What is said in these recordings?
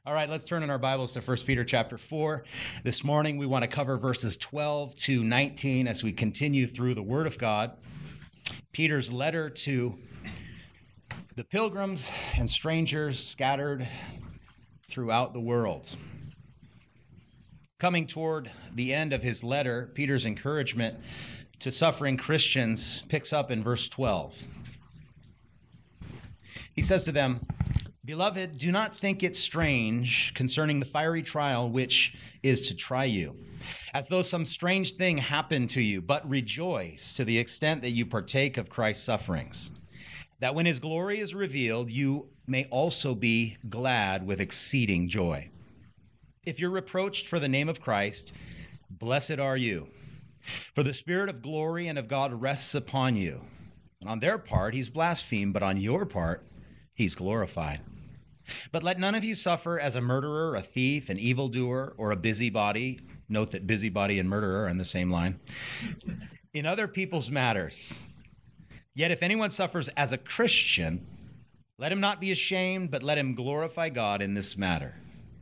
All right, let's turn in our Bibles to 1 Peter chapter 4. This morning we want to cover verses 12 to 19 as we continue through the Word of God. Peter's letter to the pilgrims and strangers scattered throughout the world. Coming toward the end of his letter, Peter's encouragement to suffering Christians picks up in verse 12. He says to them, "Beloved, do not think it strange concerning the fiery trial which is to try you, as though some strange thing happened to you, but rejoice to the extent that you partake of Christ's sufferings, that when his glory is revealed, you may also be glad with exceeding joy. If you're reproached for the name of Christ, blessed are you, for the Spirit of glory and of God rests upon you. And on their part, he's blasphemed, but on your part, he's glorified. But let none of you suffer as a murderer, a thief, an evildoer, or a busybody." Note that busybody and murderer are in the same line. "In other people's matters. Yet if anyone suffers as a Christian, let him not be ashamed, but let him glorify God in this matter.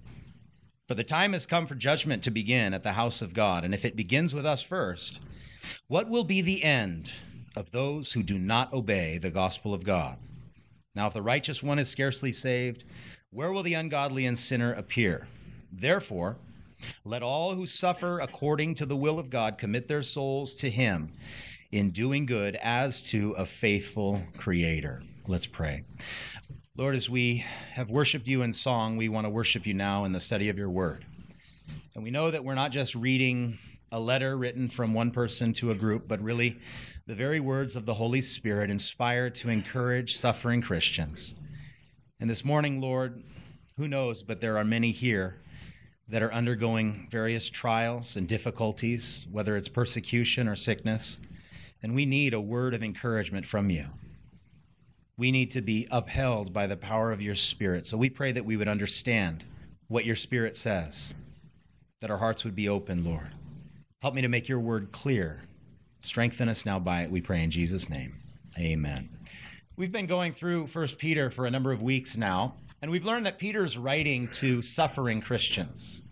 For the time has come for judgment to begin at the house of God. And if it begins with us first, what will be the end of those who do not obey the gospel of God? Now, if the righteous one is scarcely saved, where will the ungodly and sinner appear? Therefore, let all who suffer according to the will of God commit their souls to him in doing good as to a faithful Creator." Let's pray. Lord, as we have worshiped you in song, we want to worship you now in the study of your word. And we know that we're not just reading a letter written from one person to a group, but really the very words of the Holy Spirit inspired to encourage suffering Christians. And this morning, Lord, who knows, but there are many here that are undergoing various trials and difficulties, whether it's persecution or sickness, and we need a word of encouragement from you. We need to be upheld by the power of your Spirit. So we pray that we would understand what your Spirit says, that our hearts would be open, Lord. Help me to make your word clear. Strengthen us now by it, we pray in Jesus' name. Amen. We've been going through 1 Peter for a number of weeks now, and we've learned that Peter's writing to suffering Christians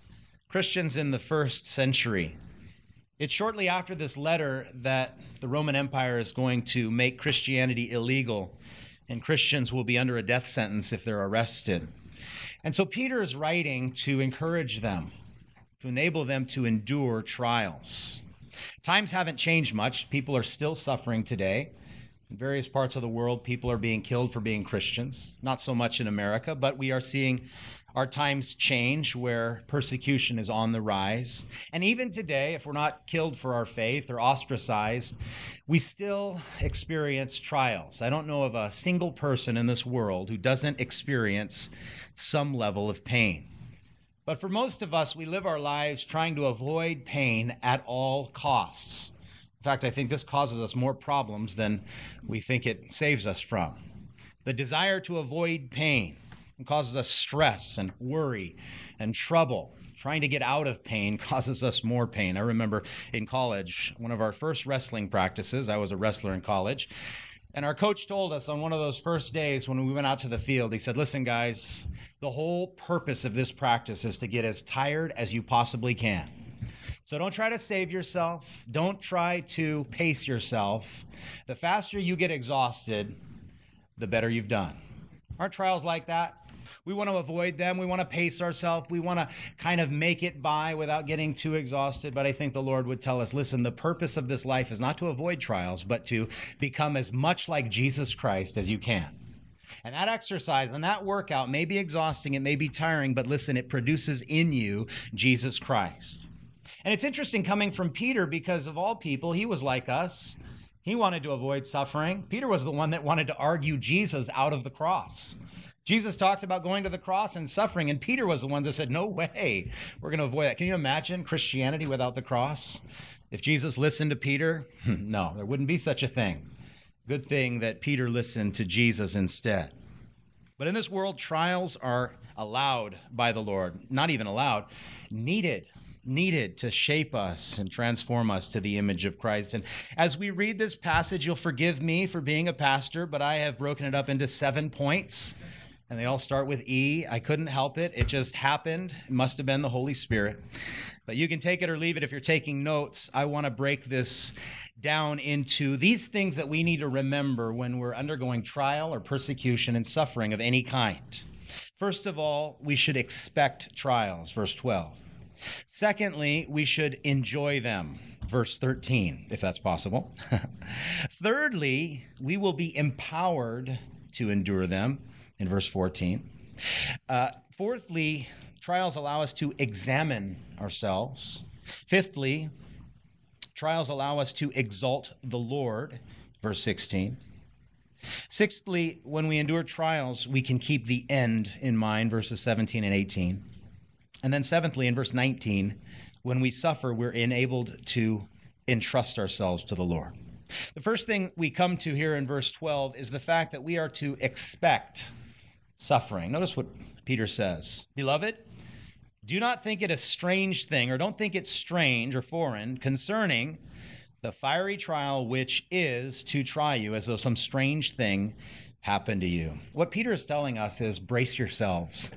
in the first century. It's shortly after this letter that the Roman Empire is going to make Christianity illegal, and Christians will be under a death sentence if they're arrested. And so Peter is writing to encourage them, to enable them to endure trials. Times haven't changed much. People are still suffering today. In various parts of the world, people are being killed for being Christians. Not so much in America, but we are seeing our times change where persecution is on the rise. And even today, if we're not killed for our faith or ostracized, we still experience trials. I don't know of a single person in this world who doesn't experience some level of pain. But for most of us, we live our lives trying to avoid pain at all costs. In fact, I think this causes us more problems than we think it saves us from. The desire to avoid pain causes us stress and worry and trouble. Trying to get out of pain causes us more pain. I remember in college, one of our first wrestling practices, I was a wrestler in college, and our coach told us on one of those first days when we went out to the field, he said, "Listen, guys, the whole purpose of this practice is to get as tired as you possibly can. So don't try to save yourself. Don't try to pace yourself. The faster you get exhausted, the better you've done." Aren't trials like that? We want to avoid them. We want to pace ourselves. We want to kind of make it by without getting too exhausted. But I think the Lord would tell us, listen, the purpose of this life is not to avoid trials, but to become as much like Jesus Christ as you can. And that exercise and that workout may be exhausting. It may be tiring, but listen, it produces in you Jesus Christ. And it's interesting coming from Peter because of all people, he was like us. He wanted to avoid suffering. Peter was the one that wanted to argue Jesus out of the cross. Jesus talked about going to the cross and suffering, and Peter was the one that said, no way, we're going to avoid that. Can you imagine Christianity without the cross? If Jesus listened to Peter, no, there wouldn't be such a thing. Good thing that Peter listened to Jesus instead. But in this world, trials are allowed by the Lord, not even allowed, needed to shape us and transform us to the image of Christ. And as we read this passage, you'll forgive me for being a pastor, but I have broken it up into 7 points. and they all start with E. I couldn't help it. It just happened. It must have been the Holy Spirit. But you can take it or leave it if you're taking notes. I want to break this down into these things that we need to remember when we're undergoing trial or persecution and suffering of any kind. First of all, we should expect trials, verse 12. Secondly, we should enjoy them, verse 13, if that's possible. Thirdly, we will be empowered to endure them, in verse 14. Fourthly, trials allow us to examine ourselves. Fifthly, trials allow us to exalt the Lord, verse 16. Sixthly, when we endure trials, we can keep the end in mind, verses 17 and 18. And then seventhly, in verse 19, when we suffer, we're enabled to entrust ourselves to the Lord. The first thing we come to here in verse 12 is the fact that we are to expect suffering. Notice what Peter says. Beloved, do not think it a strange thing, or don't think it strange or foreign concerning the fiery trial which is to try you, as though some strange thing happened to you. What Peter is telling us is brace yourselves.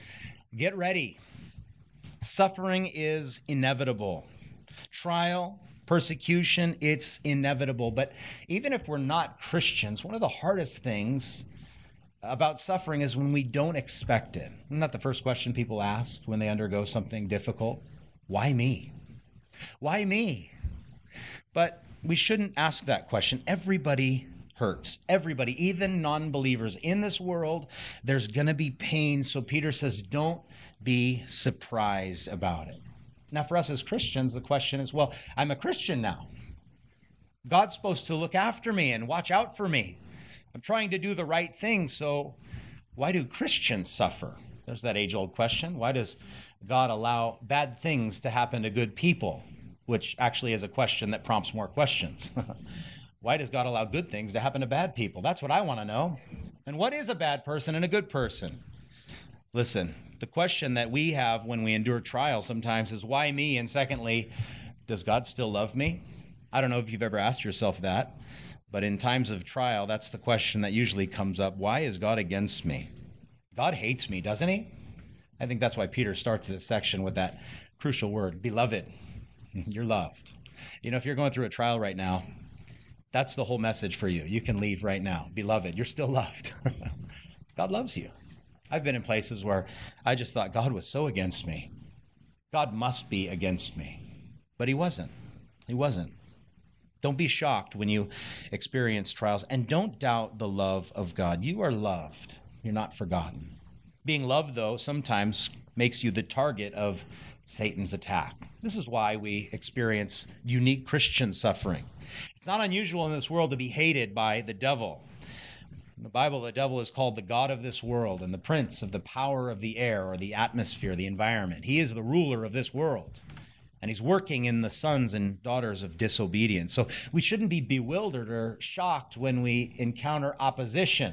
Get ready. Suffering is inevitable. Trial, persecution, it's inevitable. But even if we're not Christians, one of the hardest things about suffering is when we don't expect it. Isn't that the first question people ask when they undergo something difficult? Why me? Why me? But we shouldn't ask that question. Everybody hurts. Everybody, even non-believers in this world, there's going to be pain. So Peter says, don't be surprised about it. Now, for us as Christians, the question is, well, I'm a Christian now. God's supposed to look after me and watch out for me. I'm trying to do the right thing, so why do Christians suffer? There's that age-old question. Why does God allow bad things to happen to good people? Which actually is a question that prompts more questions. Why does God allow good things to happen to bad people? That's what I want to know. And what is a bad person and a good person? Listen, the question that we have when we endure trial sometimes is, why me? And secondly, does God still love me? I don't know if you've ever asked yourself that. But in times of trial, that's the question that usually comes up. Why is God against me? God hates me, doesn't he? I think that's why Peter starts this section with that crucial word, beloved. You're loved. You know, if you're going through a trial right now, that's the whole message for you. You can leave right now. Beloved, you're still loved. God loves you. I've been in places where I just thought God was so against me. God must be against me. But he wasn't. He wasn't. Don't be shocked when you experience trials, and don't doubt the love of God. You are loved. You're not forgotten. Being loved, though, sometimes makes you the target of Satan's attack. This is why we experience unique Christian suffering. It's not unusual in this world to be hated by the devil. In the Bible, the devil is called the god of this world and the prince of the power of the air or the atmosphere, the environment. He is the ruler of this world. And he's working in the sons and daughters of disobedience. So we shouldn't be bewildered or shocked when we encounter opposition.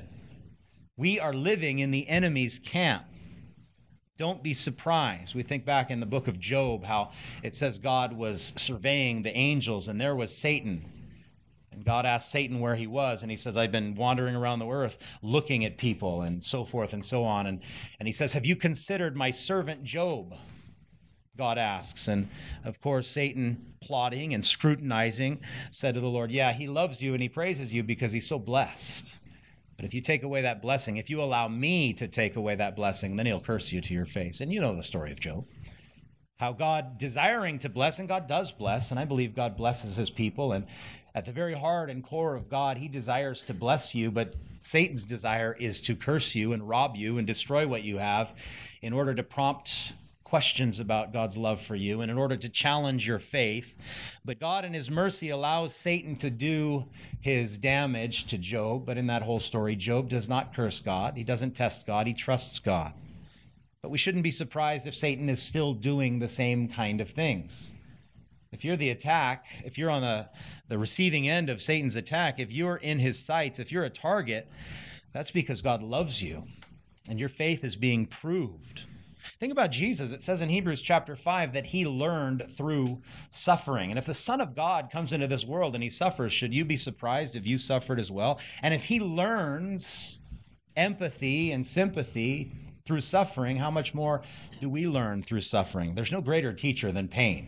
We are living in the enemy's camp. Don't be surprised. We think back in the book of Job, how it says God was surveying the angels, and there was Satan. And God asked Satan where he was, and he says, I've been wandering around the earth looking at people, and so forth and so on. And he says, have you considered my servant Job? God asks. And of course, Satan, plotting and scrutinizing, said to the Lord, yeah, he loves you and he praises you because he's so blessed. But if you take away that blessing, if you allow me to take away that blessing, then he'll curse you to your face. And you know the story of Job. How God desiring to bless, and God does bless, and I believe God blesses his people. And at the very heart and core of God, he desires to bless you, but Satan's desire is to curse you and rob you and destroy what you have in order to prompt questions about God's love for you and in order to challenge your faith. But God in his mercy allows Satan to do his damage to Job. But in that whole story, Job does not curse God. He doesn't test God. He trusts God. But we shouldn't be surprised if Satan is still doing the same kind of things. If you're the attack, if you're on the receiving end of Satan's attack, if you're in his sights, if you're a target, that's because God loves you and your faith is being proved. Think about Jesus. It says in Hebrews chapter 5 that he learned through suffering. And if the Son of God comes into this world and he suffers, should you be surprised if you suffered as well? And if he learns empathy and sympathy through suffering, how much more do we learn through suffering? There's no greater teacher than pain.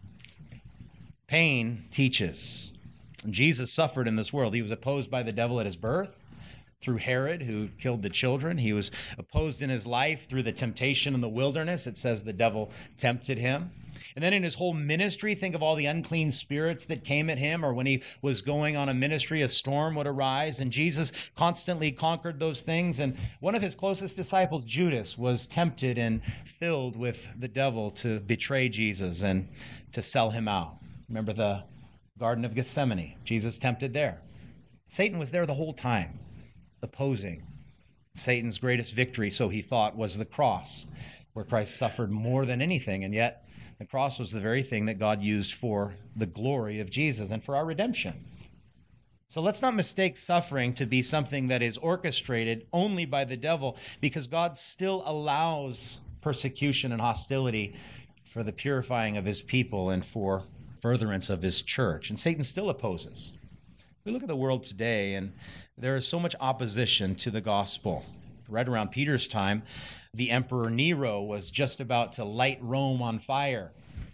Pain teaches. Jesus suffered in this world. He was opposed by the devil at his birth through Herod, who killed the children. He was opposed in his life through the temptation in the wilderness. It says the devil tempted him. And then in his whole ministry, think of all the unclean spirits that came at him, or when he was going on a ministry, a storm would arise, and Jesus constantly conquered those things. And one of his closest disciples, Judas, was tempted and filled with the devil to betray Jesus and to sell him out. Remember the Garden of Gethsemane? Jesus tempted there. Satan was there the whole time, opposing. Satan's greatest victory, so he thought, was the cross, where Christ suffered more than anything, and yet the cross was the very thing that God used for the glory of Jesus and for our redemption. So let's not mistake suffering to be something that is orchestrated only by the devil, because God still allows persecution and hostility for the purifying of his people and for furtherance of his church. And Satan still opposes. We look at the world today, and there is so much opposition to the gospel. Right around Peter's time, the Emperor Nero was just about to light Rome on fire.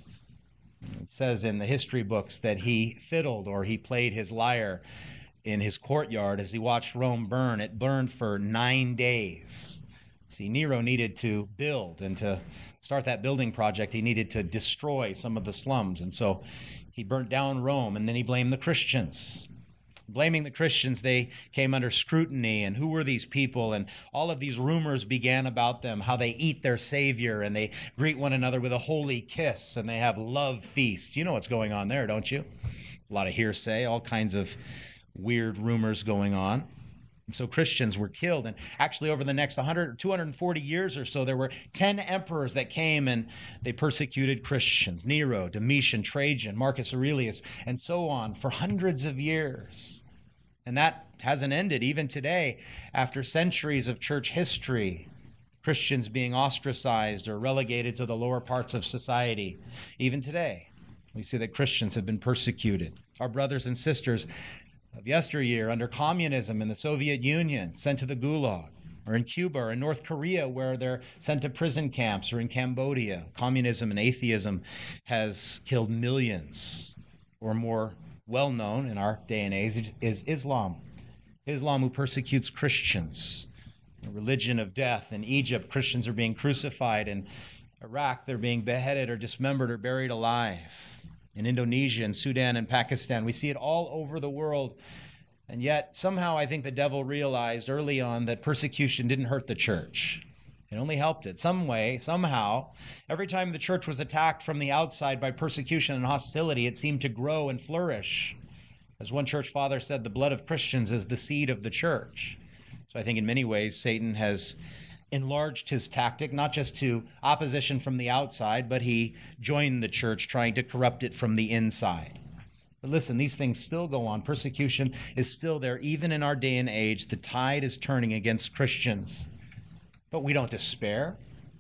It says in the history books that he fiddled, or he played his lyre in his courtyard as he watched Rome burn. It burned for 9 days. See, Nero needed to build, and to start that building project, he needed to destroy some of the slums. And so he burnt down Rome, and then he blamed the Christians. Blaming the Christians, they came under scrutiny, and who were these people? And all of these rumors began about them, how they eat their Savior, and they greet one another with a holy kiss, and they have love feasts. You know what's going on there, don't you? A lot of hearsay, all kinds of weird rumors going on. So Christians were killed. And actually over the next 100 or 240 years or so, there were 10 emperors that came and they persecuted Christians. Nero, Domitian, Trajan, Marcus Aurelius, and so on for hundreds of years. And that hasn't ended even today after centuries of church history. Christians being ostracized or relegated to the lower parts of society. Even today, we see that Christians have been persecuted. Our brothers and sisters of yesteryear under communism in the Soviet Union, sent to the Gulag, or in Cuba or in North Korea where they're sent to prison camps, or in Cambodia. Communism and atheism has killed millions. Or more well-known in our day and age is Islam. Islam, who persecutes Christians. A religion of death. In Egypt, Christians are being crucified. In Iraq, they're being beheaded or dismembered or buried alive. In Indonesia and Sudan and Pakistan. We see it all over the world. And yet, somehow, I think the devil realized early on that persecution didn't hurt the church. It only helped it. Some way, somehow, every time the church was attacked from the outside by persecution and hostility, it seemed to grow and flourish. As one church father said, the blood of Christians is the seed of the church. So I think in many ways, Satan has enlarged his tactic, not just to opposition from the outside, but he joined the church trying to corrupt it from the inside. But listen, these things still go on. Persecution is still there. Even in our day and age, the tide is turning against Christians. But we don't despair.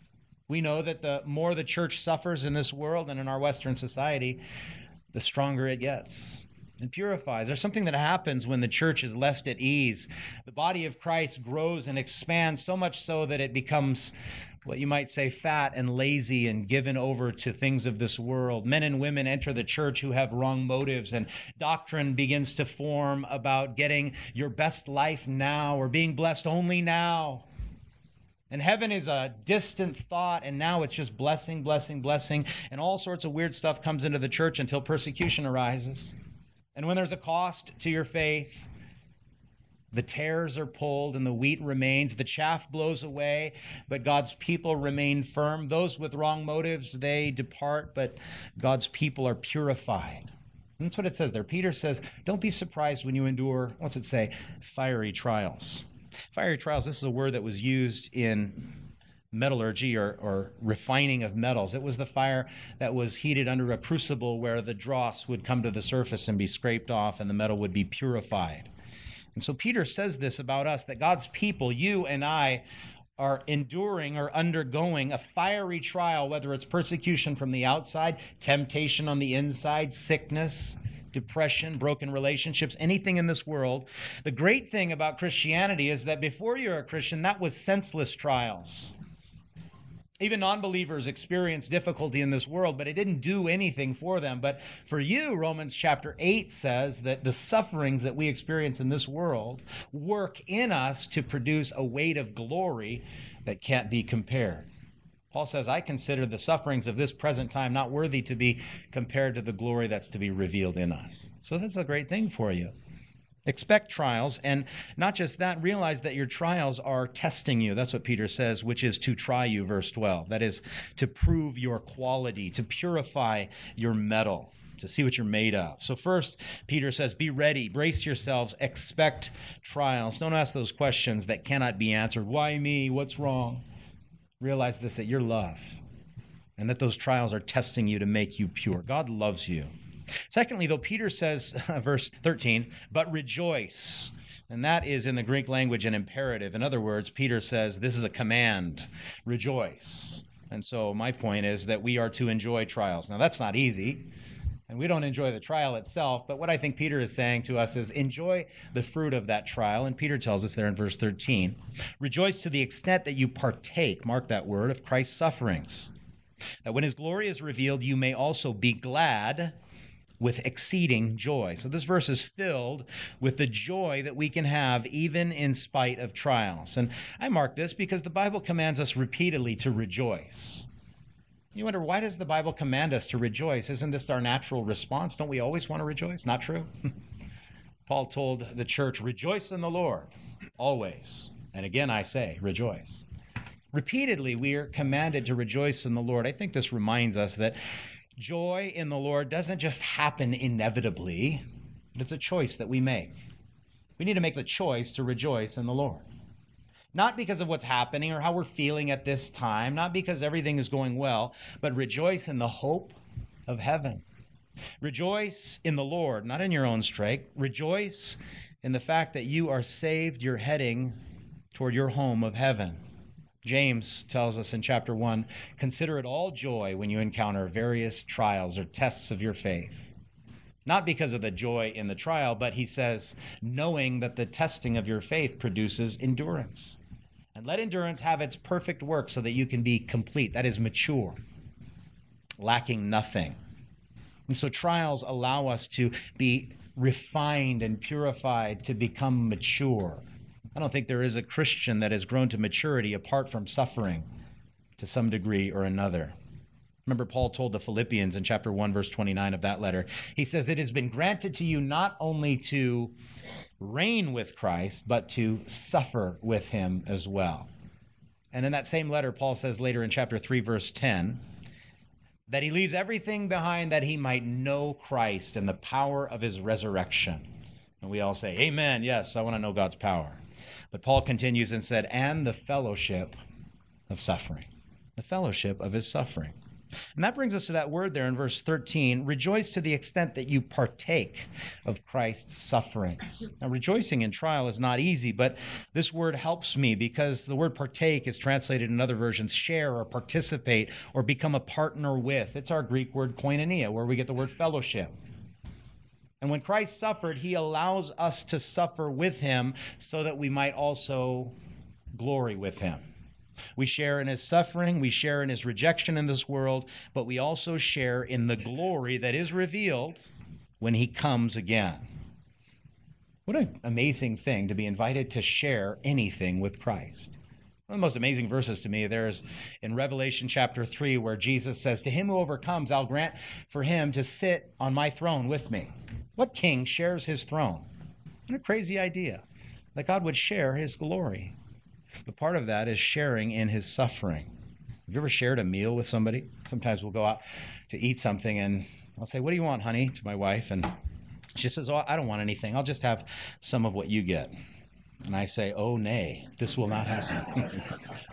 We know that the more the church suffers in this world and in our Western society, the stronger it gets. And purifies. There's something that happens when the church is left at ease. The body of Christ grows and expands so much so that it becomes what you might say fat and lazy and given over to things of this world. Men and women enter the church who have wrong motives, and doctrine begins to form about getting your best life now or being blessed only now. And heaven is a distant thought, and now it's just blessing, blessing, blessing, and all sorts of weird stuff comes into the church until persecution arises. And when there's a cost to your faith, the tares are pulled and the wheat remains. The chaff blows away, but God's people remain firm. Those with wrong motives, they depart, but God's people are purified. And that's what it says there. Peter says, don't be surprised when you endure, what's it say? Fiery trials. Fiery trials, this is a word that was used in metallurgy or refining of metals. It was the fire that was heated under a crucible where the dross would come to the surface and be scraped off and the metal would be purified. And so Peter says this about us, that God's people, you and I, are enduring or undergoing a fiery trial, whether it's persecution from the outside, temptation on the inside, sickness, depression, broken relationships, anything in this world. The great thing about Christianity is that before you're a Christian, that was senseless trials. Even non-believers experience difficulty in this world, but it didn't do anything for them. But for you, Romans chapter 8 says that the sufferings that we experience in this world work in us to produce a weight of glory that can't be compared. Paul says, I consider the sufferings of this present time not worthy to be compared to the glory that's to be revealed in us. So that's a great thing for you. Expect trials, and not just that, realize that your trials are testing you. That's what Peter says, which is to try you, verse 12. That is to prove your quality, to purify your metal, to see what you're made of. So first, Peter says, be ready, brace yourselves, expect trials. Don't ask those questions that cannot be answered. Why me? What's wrong? Realize this, that you're loved, and that those trials are testing you to make you pure. God loves you. Secondly, though, Peter says, verse 13, but rejoice. And that is in the Greek language an imperative. In other words, Peter says this is a command, rejoice. And so my point is that we are to enjoy trials. Now, that's not easy, and we don't enjoy the trial itself, but what I think Peter is saying to us is enjoy the fruit of that trial. And Peter tells us there in verse 13, rejoice to the extent that you partake, mark that word, of Christ's sufferings, that when his glory is revealed, you may also be glad with exceeding joy. So this verse is filled with the joy that we can have even in spite of trials. And I mark this because the Bible commands us repeatedly to rejoice. You wonder, why does the Bible command us to rejoice? Isn't this our natural response? Don't we always want to rejoice? Not true? Paul told the church, rejoice in the Lord, always. And again, I say, rejoice. Repeatedly, we are commanded to rejoice in the Lord. I think this reminds us that joy in the Lord doesn't just happen inevitably, but it's a choice that we make. We need to make the choice to rejoice in the Lord. Not because of what's happening or how we're feeling at this time, not because everything is going well, but rejoice in the hope of heaven. Rejoice in the Lord, not in your own strength. Rejoice in the fact that you are saved, you're heading toward your home of heaven. James tells us in chapter 1, consider it all joy when you encounter various trials or tests of your faith. Not because of the joy in the trial, but he says, knowing that the testing of your faith produces endurance. And let endurance have its perfect work so that you can be complete, that is mature, lacking nothing. And so trials allow us to be refined and purified, to become mature. I don't think there is a Christian that has grown to maturity apart from suffering to some degree or another. Remember, Paul told the Philippians in chapter 1, verse 29 of that letter, he says, it has been granted to you not only to reign with Christ, but to suffer with him as well. And in that same letter, Paul says later in chapter 3, verse 10, that he leaves everything behind that he might know Christ and the power of his resurrection. And we all say, amen, yes, I want to know God's power. But Paul continues and said, and the fellowship of suffering, the fellowship of his suffering. And that brings us to that word there in verse 13, rejoice to the extent that you partake of Christ's sufferings. Now, rejoicing in trial is not easy, but this word helps me because the word partake is translated in other versions, share or participate or become a partner with. It's our Greek word koinonia, where we get the word fellowship. And when Christ suffered, he allows us to suffer with him so that we might also glory with him. We share in his suffering, we share in his rejection in this world, but we also share in the glory that is revealed when he comes again. What an amazing thing to be invited to share anything with Christ. One of the most amazing verses to me, there's in Revelation chapter 3, where Jesus says, to him who overcomes, I'll grant for him to sit on my throne with me. What king shares his throne? What a crazy idea that God would share his glory. But part of that is sharing in his suffering. Have you ever shared a meal with somebody? Sometimes we'll go out to eat something and I'll say, what do you want, honey, to my wife? And she says, oh, I don't want anything. I'll just have some of what you get. And I say, oh, nay, this will not happen.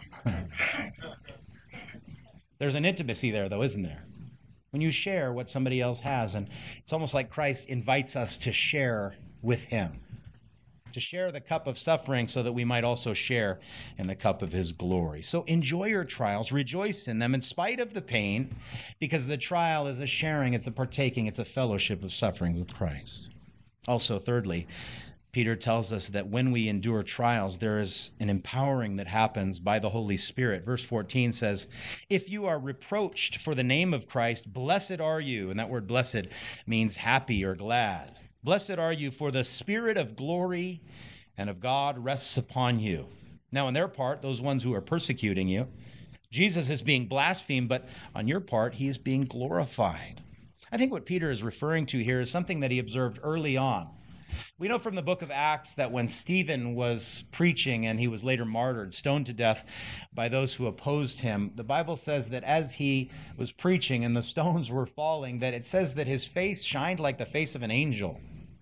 There's an intimacy there, though, isn't there? When you share what somebody else has, and it's almost like Christ invites us to share with him. to share the cup of suffering so that we might also share in the cup of his glory. So enjoy your trials, rejoice in them in spite of the pain, because the trial is a sharing, it's a partaking, it's a fellowship of suffering with Christ. Also, thirdly, Peter tells us that when we endure trials, there is an empowering that happens by the Holy Spirit. Verse 14 says, if you are reproached for the name of Christ, blessed are you. And that word blessed means happy or glad. Blessed are you, for the Spirit of glory and of God rests upon you. Now, on their part, those ones who are persecuting you, Jesus is being blasphemed, but on your part, he is being glorified. I think what Peter is referring to here is something that he observed early on. We know from the book of Acts that when Stephen was preaching and he was later martyred, stoned to death by those who opposed him, the Bible says that as he was preaching and the stones were falling, that it says that his face shined like the face of an angel.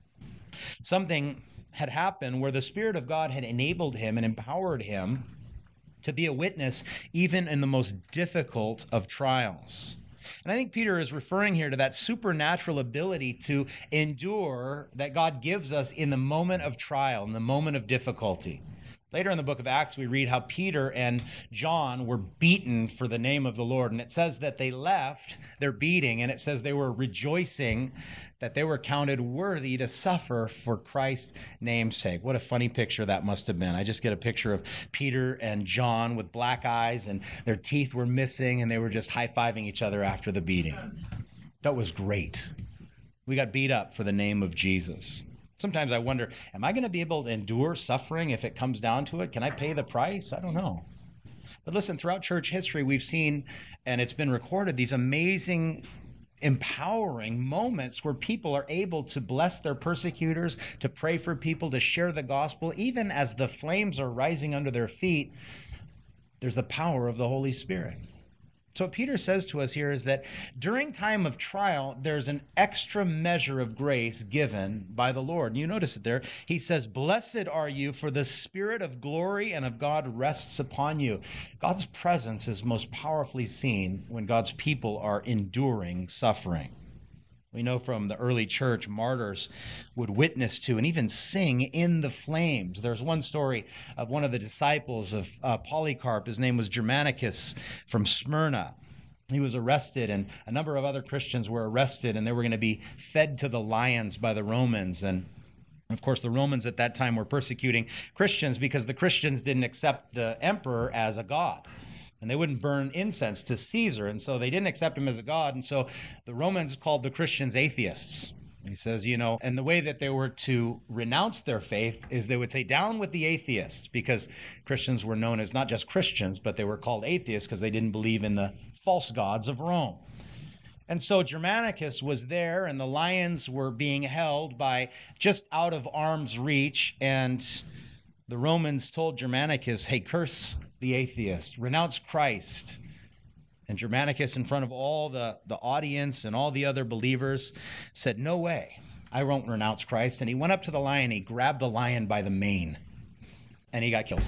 Something had happened where the Spirit of God had enabled him and empowered him to be a witness even in the most difficult of trials. And I think Peter is referring here to that supernatural ability to endure that God gives us in the moment of trial, in the moment of difficulty. Later in the book of Acts, we read how Peter and John were beaten for the name of the Lord. And it says that they left their beating, and it says they were rejoicing that they were counted worthy to suffer for Christ's name's sake. What a funny picture that must have been. I just get a picture of Peter and John with black eyes, and their teeth were missing, and they were just high-fiving each other after the beating. That was great. We got beat up for the name of Jesus. Sometimes I wonder, am I going to be able to endure suffering if it comes down to it? Can I pay the price? I don't know. But listen, throughout church history, we've seen, and it's been recorded, these amazing, empowering moments where people are able to bless their persecutors, to pray for people, to share the gospel. Even as the flames are rising under their feet, there's the power of the Holy Spirit. So what Peter says to us here is that during time of trial, there's an extra measure of grace given by the Lord. And you notice it there. He says, blessed are you, for the Spirit of glory and of God rests upon you. God's presence is most powerfully seen when God's people are enduring suffering. We know from the early church, martyrs would witness to and even sing in the flames. There's one story of one of the disciples of Polycarp. His name was Germanicus from Smyrna. He was arrested, and a number of other Christians were arrested, and they were going to be fed to the lions by the Romans. And of course, the Romans at that time were persecuting Christians because the Christians didn't accept the emperor as a god. And they wouldn't burn incense to Caesar, and so they didn't accept him as a god. And so the Romans called the Christians atheists. He says, and the way that they were to renounce their faith is they would say, down with the atheists, because Christians were known as not just Christians, but they were called atheists because they didn't believe in the false gods of Rome. And so Germanicus was there, and the lions were being held by just out of arm's reach, and the Romans told Germanicus, hey, curse the atheist, renounce Christ. And Germanicus, in front of all the audience and all the other believers, said, no way, I won't renounce Christ. And he went up to the lion, he grabbed the lion by the mane, and he got killed.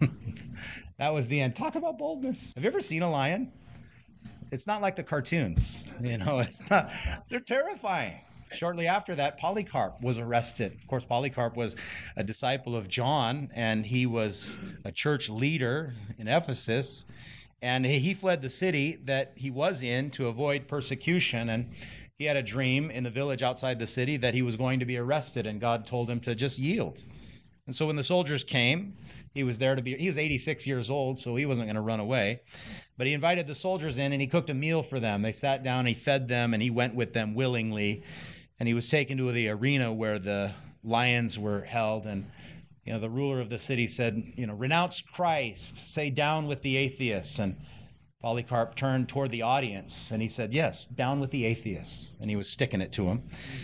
That was the end. Talk about boldness. Have you ever seen a lion? It's not like the cartoons. It's not. They're terrifying. Shortly after that, Polycarp was arrested. Of course, Polycarp was a disciple of John, and he was a church leader in Ephesus. And he fled the city that he was in to avoid persecution. And he had a dream in the village outside the city that he was going to be arrested, and God told him to just yield. And so when the soldiers came, he was 86 years old, so he wasn't going to run away. But he invited the soldiers in, and he cooked a meal for them. They sat down, he fed them, and he went with them willingly. And he was taken to the arena where the lions were held. And, the ruler of the city said, renounce Christ, say down with the atheists. And Polycarp turned toward the audience and he said, yes, down with the atheists. And he was sticking it to him.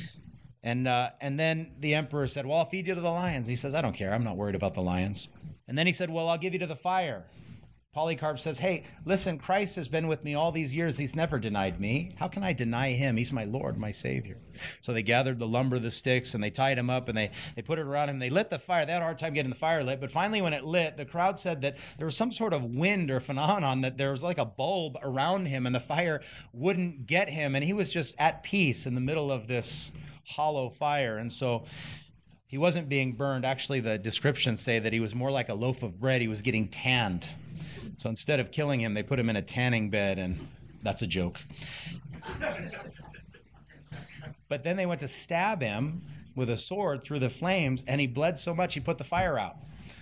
And then the emperor said, well, I'll feed you to the lions. He says, I don't care. I'm not worried about the lions. And then he said, well, I'll give you to the fire. Polycarp says, hey, listen, Christ has been with me all these years. He's never denied me. How can I deny him? He's my Lord, my Savior. So they gathered the lumber, the sticks, and they tied him up, and they put it around him. They lit the fire. They had a hard time getting the fire lit. But finally, when it lit, the crowd said that there was some sort of wind or phenomenon, that there was like a bulb around him, and the fire wouldn't get him. And he was just at peace in the middle of this hollow fire. And so He wasn't being burned. Actually, the descriptions say that he was more like a loaf of bread. He was getting tanned. So instead of killing him, they put him in a tanning bed, and that's a joke. But then they went to stab him with a sword through the flames, and he bled so much he put the fire out.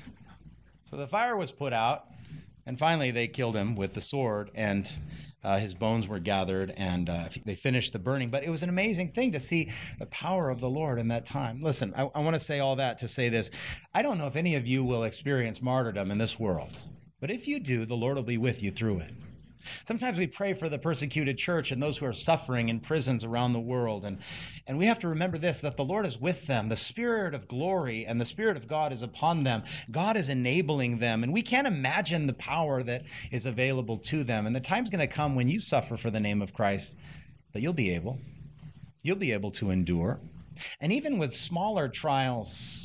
So the fire was put out, and finally they killed him with the sword, and his bones were gathered, and they finished the burning. But it was an amazing thing to see the power of the Lord in that time. Listen, I want to say all that to say this. I don't know if any of you will experience martyrdom in this world, but if you do, the Lord will be with you through it. Sometimes we pray for the persecuted church and those who are suffering in prisons around the world. And we have to remember this, that the Lord is with them. The Spirit of glory and the Spirit of God is upon them. God is enabling them. And we can't imagine the power that is available to them. And the time's going to come when you suffer for the name of Christ, but you'll be able. You'll be able to endure. And even with smaller trials,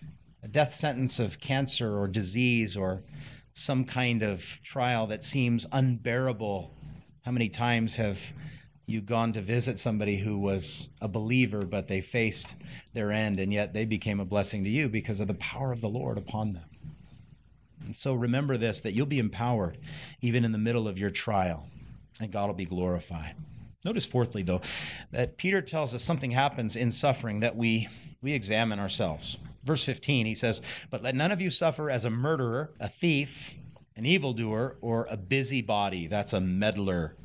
a death sentence of cancer or disease or some kind of trial that seems unbearable. How many times have you gone to visit somebody who was a believer, but they faced their end, and yet they became a blessing to you because of the power of the Lord upon them? And so remember this, that you'll be empowered even in the middle of your trial, and God will be glorified. Notice fourthly, though, that Peter tells us something happens in suffering that we examine ourselves. Verse 15, he says, "But let none of you suffer as a murderer, a thief, an evildoer, or a busybody." That's a meddler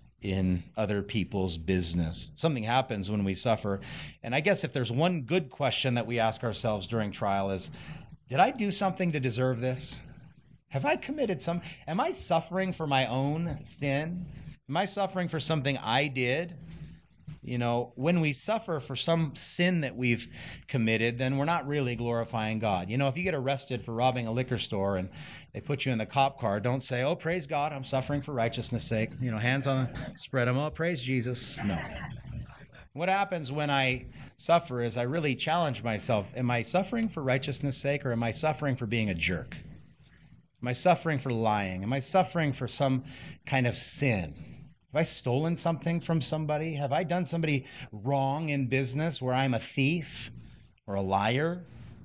in other people's business. Something happens when we suffer. And I guess if there's one good question that we ask ourselves during trial is, did I do something to deserve this? Have I committed am I suffering for my own sin? Am I suffering for something I did? You know, when we suffer for some sin that we've committed, then we're not really glorifying God. You know, if you get arrested for robbing a liquor store and they put you in the cop car, don't say, "Oh, praise God, I'm suffering for righteousness' sake." You know, hands on, spread them. "Oh, praise Jesus." No. What happens when I suffer is I really challenge myself. Am I suffering for righteousness' sake, or am I suffering for being a jerk? Am I suffering for lying? Am I suffering for some kind of sin? Have I stolen something from somebody? Have I done somebody wrong in business where I'm a thief or a liar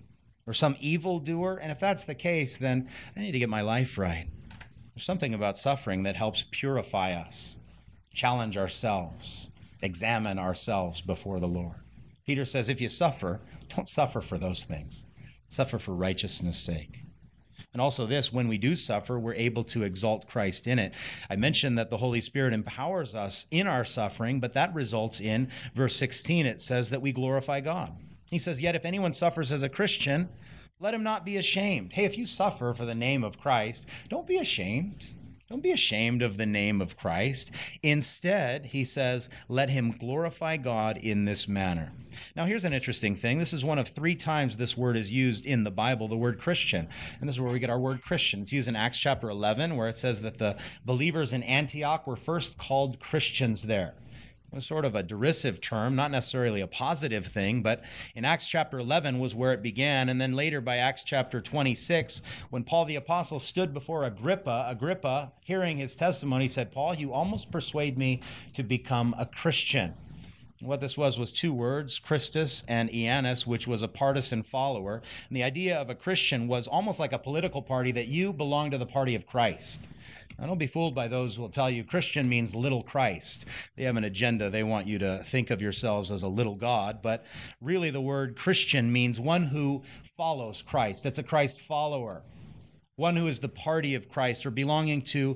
or some evildoer? And if that's the case, then I need to get my life right. There's something about suffering that helps purify us, challenge ourselves, examine ourselves before the Lord. Peter says, if you suffer, don't suffer for those things. Suffer for righteousness' sake. And also this, when we do suffer, we're able to exalt Christ in it. I mentioned that the Holy Spirit empowers us in our suffering, but that results in, verse 16, it says that we glorify God. He says, "Yet if anyone suffers as a Christian, let him not be ashamed." Hey, if you suffer for the name of Christ, don't be ashamed. Don't be ashamed of the name of Christ. Instead, he says, let him glorify God in this manner. Now, here's an interesting thing. This is one of 3 times this word is used in the Bible, the word Christian. And this is where we get our word Christian. It's used in Acts chapter 11, where it says that the believers in Antioch were first called Christians there. It was sort of a derisive term, not necessarily a positive thing, but in Acts chapter 11 was where it began. And then later by Acts chapter 26, when Paul the Apostle stood before Agrippa, hearing his testimony, said, "Paul, you almost persuade me to become a Christian." What this was 2 words, Christus and Ianus, which was a partisan follower. And the idea of a Christian was almost like a political party, that you belong to the party of Christ. Now, don't be fooled by those who will tell you Christian means little Christ. They have an agenda. They want you to think of yourselves as a little God. But really the word Christian means one who follows Christ. It's a Christ follower. One who is the party of Christ, or belonging to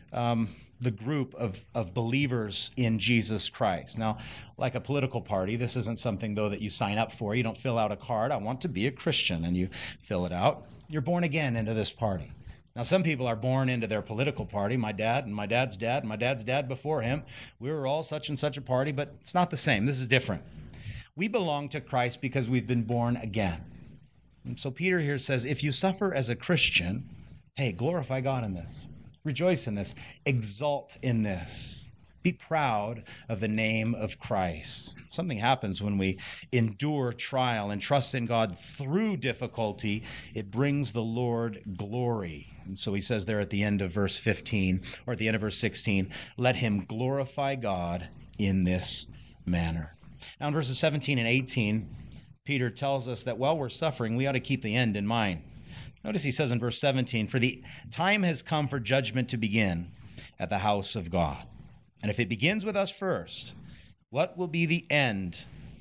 the group of believers in Jesus Christ. Now, like a political party, this isn't something, though, that you sign up for. You don't fill out a card, "I want to be a Christian," and you fill it out. You're born again into this party. Now, some people are born into their political party. My dad and my dad's dad and my dad's dad before him, we were all such and such a party, but it's not the same. This is different. We belong to Christ because we've been born again. And so Peter here says, if you suffer as a Christian, hey, glorify God in this. Rejoice in this. Exalt in this. Be proud of the name of Christ. Something happens when we endure trial and trust in God through difficulty. It brings the Lord glory. And so he says there at the end of verse 15, or at the end of verse 16, let him glorify God in this manner. Now in verses 17 and 18, Peter tells us that while we're suffering, we ought to keep the end in mind. Notice he says in verse 17, "For the time has come for judgment to begin at the house of God. And if it begins with us first, what will be the end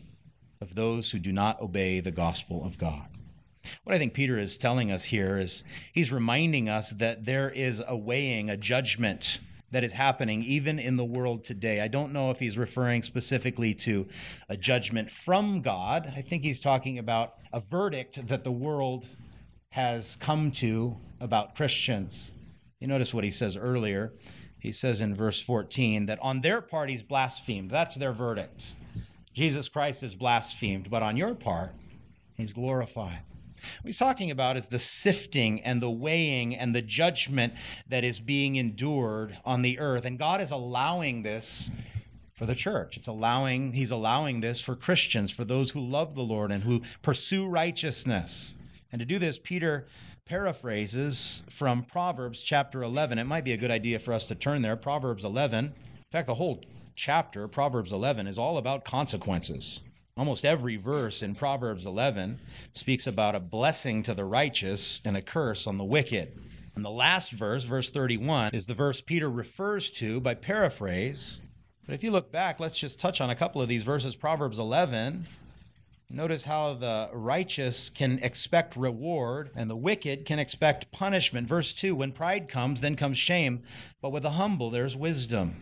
of those who do not obey the gospel of God?" What I think Peter is telling us here is he's reminding us that there is a weighing, a judgment that is happening even in the world today. I don't know if he's referring specifically to a judgment from God. I think he's talking about a verdict that the world has come to about Christians. You notice what he says earlier. He says in verse 14 that on their part he's blasphemed. That's their verdict. Jesus Christ is blasphemed, but on your part, he's glorified. What he's talking about is the sifting and the weighing and the judgment that is being endured on the earth. And God is allowing this for the church. He's allowing this for Christians, for those who love the Lord and who pursue righteousness. And to do this, Peter paraphrases from Proverbs chapter 11. It might be a good idea for us to turn there. Proverbs 11. In fact, the whole chapter, Proverbs 11, is all about consequences. Almost every verse in Proverbs 11 speaks about a blessing to the righteous and a curse on the wicked. And the last verse, verse 31, is the verse Peter refers to by paraphrase. But if you look back, let's just touch on a couple of these verses. Proverbs 11, notice how the righteous can expect reward and the wicked can expect punishment. Verse 2, "When pride comes, then comes shame, but with the humble there's wisdom."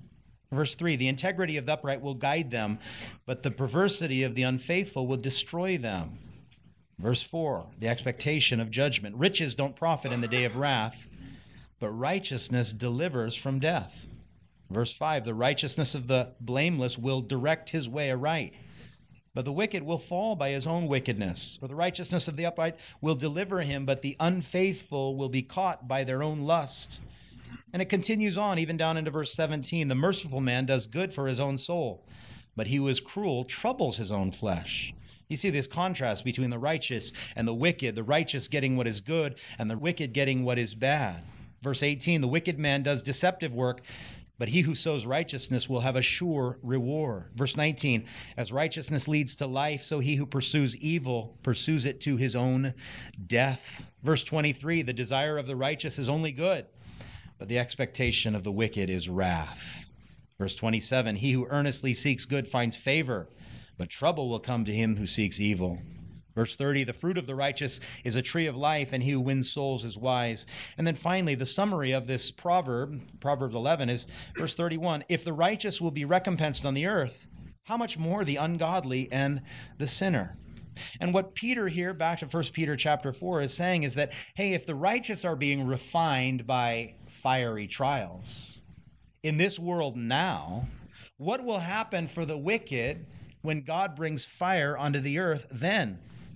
Verse 3, "The integrity of the upright will guide them, but the perversity of the unfaithful will destroy them." Verse 4, "The expectation of judgment. Riches don't profit in the day of wrath, but righteousness delivers from death." Verse 5, "The righteousness of the blameless will direct his way aright, but the wicked will fall by his own wickedness. For the righteousness of the upright will deliver him, but the unfaithful will be caught by their own lust." And it continues on, even down into verse 17. "The merciful man does good for his own soul, but he who is cruel troubles his own flesh." You see this contrast between the righteous and the wicked, the righteous getting what is good and the wicked getting what is bad. Verse 18, "The wicked man does deceptive work, but he who sows righteousness will have a sure reward." Verse 19, "As righteousness leads to life, so he who pursues evil pursues it to his own death." Verse 23, "The desire of the righteous is only good, but the expectation of the wicked is wrath." Verse 27, "He who earnestly seeks good finds favor, but trouble will come to him who seeks evil." Verse 30, "The fruit of the righteous is a tree of life, and he who wins souls is wise." And then finally, the summary of this proverb, Proverbs 11, is verse 31, "If the righteous will be recompensed on the earth, how much more the ungodly and the sinner?" And what Peter here, back to 1 Peter chapter 4, is saying is that, hey, if the righteous are being refined by fiery trials in this world now, what will happen for the wicked when God brings fire onto the earth then?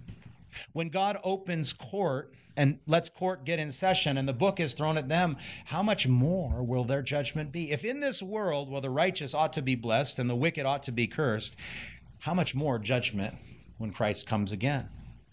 When God opens court and lets court get in session and the book is thrown at them, how much more will their judgment be? If in this world, well, the righteous ought to be blessed and the wicked ought to be cursed, how much more judgment when Christ comes again?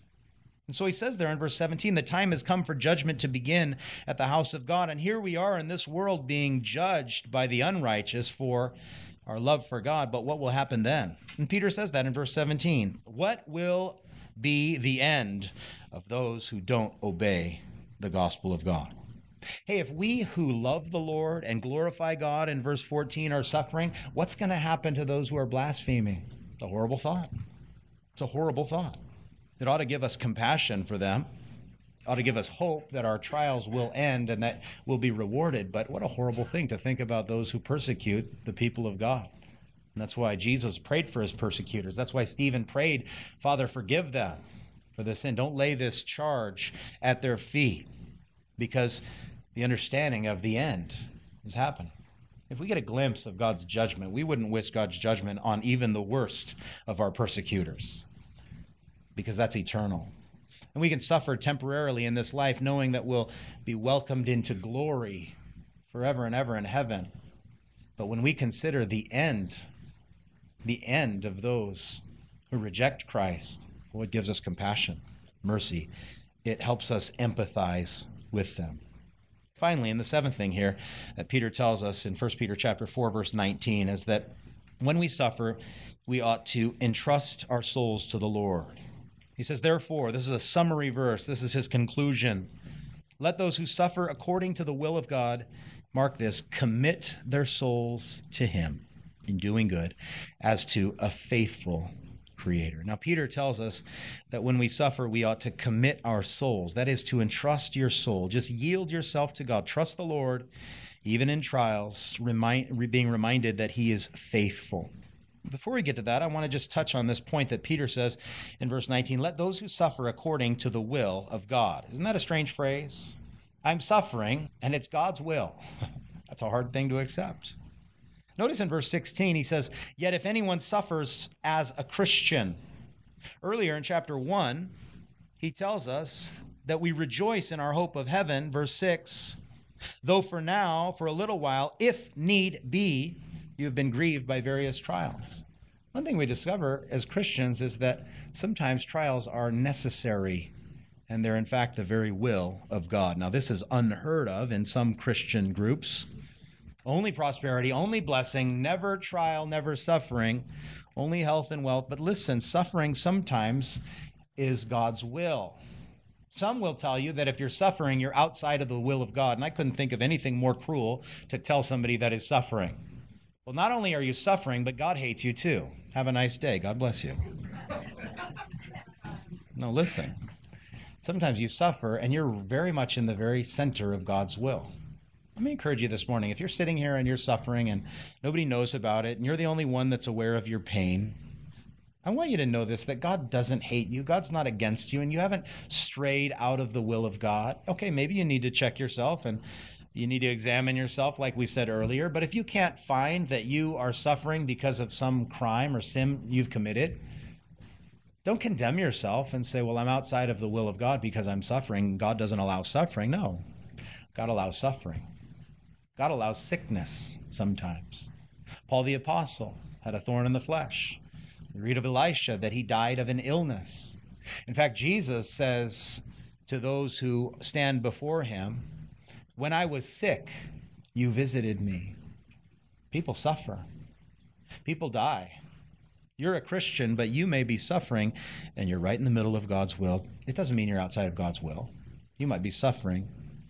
And so he says there in verse 17, "The time has come for judgment to begin at the house of God." And here we are in this world being judged by the unrighteous for our love for God. But what will happen then? And Peter says that in verse 17. What will be the end of those who don't obey the gospel of God? Hey, if we who love the Lord and glorify God in verse 14 are suffering, what's going to happen to those who are blaspheming? It's a horrible thought. It's a horrible thought. It ought to give us compassion for them. It ought to give us hope that our trials will end and that we'll be rewarded. But what a horrible thing to think about those who persecute the people of God. And that's why Jesus prayed for his persecutors. That's why Stephen prayed, "Father, forgive them for this sin. Don't lay this charge at their feet," because the understanding of the end is happening. If we get a glimpse of God's judgment, we wouldn't wish God's judgment on even the worst of our persecutors, because that's eternal. And we can suffer temporarily in this life knowing that we'll be welcomed into glory forever and ever in heaven. But when we consider the end of those who reject Christ, well, it gives us compassion, mercy. It helps us empathize with them. Finally, and the seventh thing here that Peter tells us in 1 Peter chapter 4, verse 19, is that when we suffer, we ought to entrust our souls to the Lord. He says, therefore, this is a summary verse. This is his conclusion. Let those who suffer according to the will of God, mark this, commit their souls to him in doing good as to a faithful Creator. Now, Peter tells us that when we suffer, we ought to commit our souls. That is to entrust your soul. Just yield yourself to God. Trust the Lord, even in trials, being reminded that he is faithful. Before we get to that, I want to just touch on this point that Peter says in verse 19, let those who suffer according to the will of God. Isn't that a strange phrase? I'm suffering, and it's God's will. That's a hard thing to accept. Notice in verse 16, he says, yet if anyone suffers as a Christian. Earlier in chapter 1, he tells us that we rejoice in our hope of heaven, verse 6, though for now, for a little while, if need be, you have been grieved by various trials. One thing we discover as Christians is that sometimes trials are necessary, and they're in fact the very will of God. Now, this is unheard of in some Christian groups. Only prosperity, only blessing, never trial, never suffering, only health and wealth. But listen, suffering sometimes is God's will. Some will tell you that if you're suffering, you're outside of the will of God. And I couldn't think of anything more cruel to tell somebody that is suffering. Well, not only are you suffering, but God hates you too. Have a nice day. God bless you. No, listen. Sometimes you suffer and you're very much in the very center of God's will. Let me encourage you this morning. If you're sitting here and you're suffering and nobody knows about it and you're the only one that's aware of your pain, I want you to know this, that God doesn't hate you. God's not against you, and you haven't strayed out of the will of God. Okay, maybe you need to check yourself and you need to examine yourself like we said earlier. But if you can't find that you are suffering because of some crime or sin you've committed, don't condemn yourself and say, well, I'm outside of the will of God because I'm suffering. God doesn't allow suffering. No, God allows suffering. God allows sickness sometimes. Paul the Apostle had a thorn in the flesh. We read of Elisha that he died of an illness. In fact, Jesus says to those who stand before him, when I was sick, you visited me. People suffer. People die. You're a Christian, but you may be suffering, and you're right in the middle of God's will. It doesn't mean you're outside of God's will. You might be suffering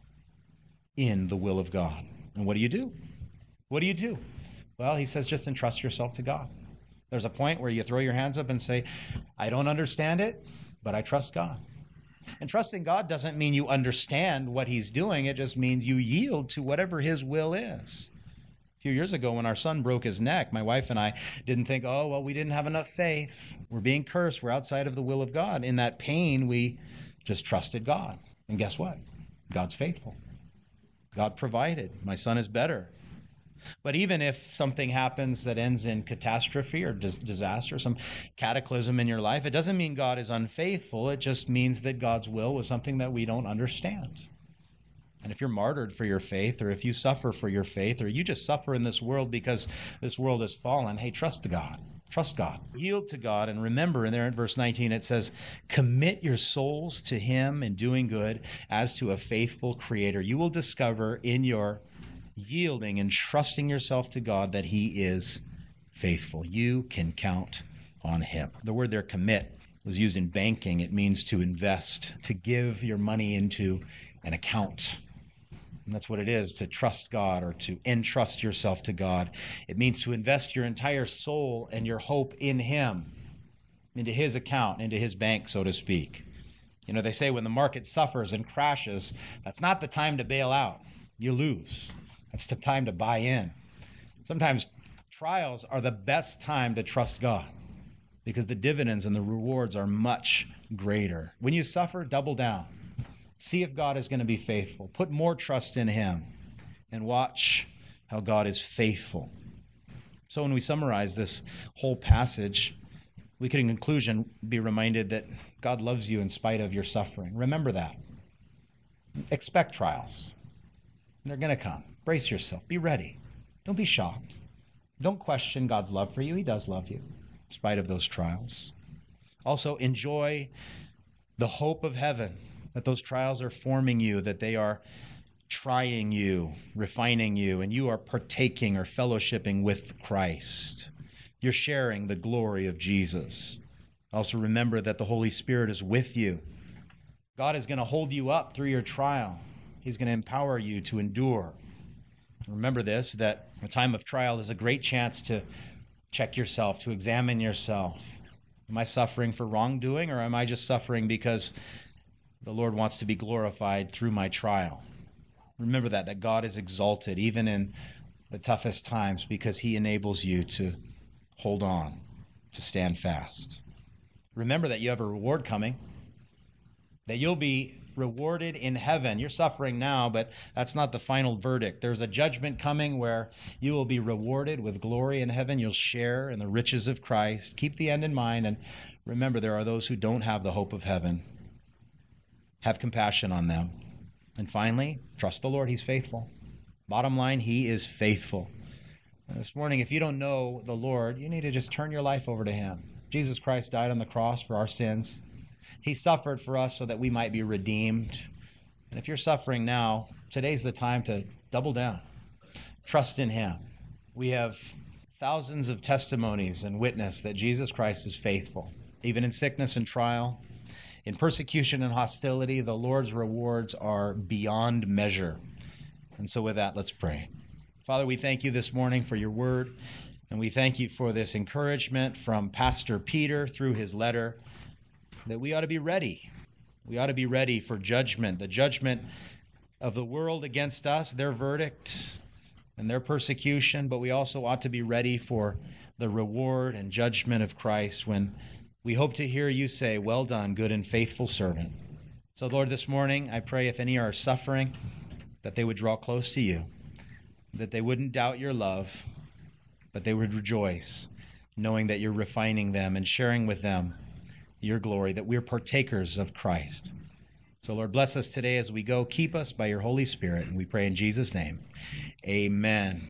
in the will of God. And what do you do? What do you do? Well, he says, just entrust yourself to God. There's a point where you throw your hands up and say, I don't understand it, but I trust God. And trusting God doesn't mean you understand what he's doing. It just means you yield to whatever his will is. A few years ago when our son broke his neck, my wife and I didn't think, oh, well, we didn't have enough faith. We're being cursed. We're outside of the will of God. In that pain, we just trusted God. And guess what? God's faithful. God provided. My son is better. But even if something happens that ends in catastrophe or disaster, some cataclysm in your life, it doesn't mean God is unfaithful. It just means that God's will was something that we don't understand. And if you're martyred for your faith, or if you suffer for your faith, or you just suffer in this world because this world has fallen, hey, trust God. Trust God. Yield to God. And remember, in there in verse 19, it says, commit your souls to him in doing good as to a faithful Creator. You will discover in your yielding and trusting yourself to God that he is faithful. You can count on him. The word there, commit, was used in banking. It means to invest, to give your money into an account. And that's what it is, to trust God or to entrust yourself to God. It means to invest your entire soul and your hope in him, into his account, into his bank, so to speak. You know, they say when the market suffers and crashes, that's not the time to bail out. You lose. That's the time to buy in. Sometimes trials are the best time to trust God because the dividends and the rewards are much greater. When you suffer, double down. See if God is going to be faithful. Put more trust in him and watch how God is faithful. So when we summarize this whole passage, we could in conclusion be reminded that God loves you in spite of your suffering. Remember that. Expect trials. They're going to come. Brace yourself. Be ready. Don't be shocked. Don't question God's love for you. He does love you in spite of those trials. Also, enjoy the hope of heaven, that those trials are forming you, that they are trying you, refining you, and you are partaking or fellowshipping with Christ. You're sharing the glory of Jesus. Also remember that the Holy Spirit is with you. God is going to hold you up through your trial. He's going to empower you to endure. Remember this, that a time of trial is a great chance to check yourself, to examine yourself. Am I suffering for wrongdoing, or am I just suffering because the Lord wants to be glorified through my trial? Remember that God is exalted even in the toughest times because he enables you to hold on, to stand fast. Remember that you have a reward coming, that you'll be rewarded in heaven. You're suffering now, but that's not the final verdict. There's a judgment coming where you will be rewarded with glory in heaven. You'll share in the riches of Christ. Keep the end in mind, and remember there are those who don't have the hope of heaven. Have compassion on them. And finally, trust the Lord. He's faithful. Bottom line, he is faithful. And this morning, if you don't know the Lord, you need to just turn your life over to him. Jesus Christ died on the cross for our sins. He suffered for us so that we might be redeemed. And if you're suffering now, today's the time to double down. Trust in him. We have thousands of testimonies and witness that Jesus Christ is faithful. Even in sickness and trial, in persecution and hostility, the Lord's rewards are beyond measure. And so with that, let's pray. Father, we thank you this morning for your word, and we thank you for this encouragement from Pastor Peter through his letter, that we ought to be ready. We ought to be ready for judgment, the judgment of the world against us, their verdict and their persecution, but we also ought to be ready for the reward and judgment of Christ when we hope to hear you say, "Well done, good and faithful servant." So, Lord, this morning, I pray if any are suffering, that they would draw close to you, that they wouldn't doubt your love, but they would rejoice, knowing that you're refining them and sharing with them your glory, that we're partakers of Christ. So, Lord, bless us today as we go. Keep us by your Holy Spirit, and we pray in Jesus' name. Amen.